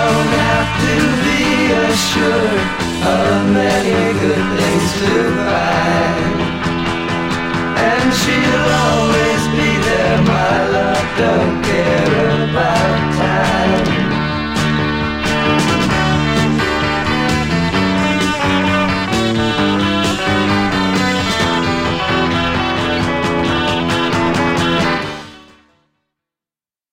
don't have to be assured of many good things to buy.